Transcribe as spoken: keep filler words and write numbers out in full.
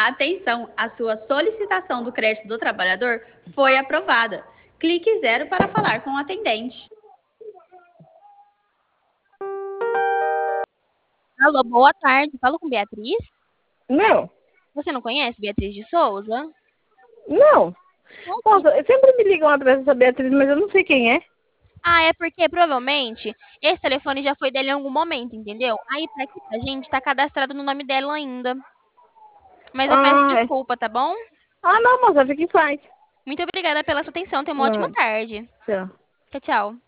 Atenção, a sua solicitação do crédito do trabalhador foi aprovada. Clique zero para falar com o atendente. Alô, boa tarde. Falo com Beatriz? Não, Você não conhece Beatriz de Souza? não. Ok. Nossa, sempre me ligam atrás dessa Beatriz, mas eu não sei quem é. Ah, é porque provavelmente esse telefone já foi dela em algum momento, entendeu? Aí pra aqui pra gente tá cadastrado no nome dela ainda. Mas eu peço Ah, é. desculpa, tá bom? Ah, não, moça, fica em paz. Muito obrigada pela sua atenção. Tenha uma ótima Ah, tarde. tchau. Tchau, tchau.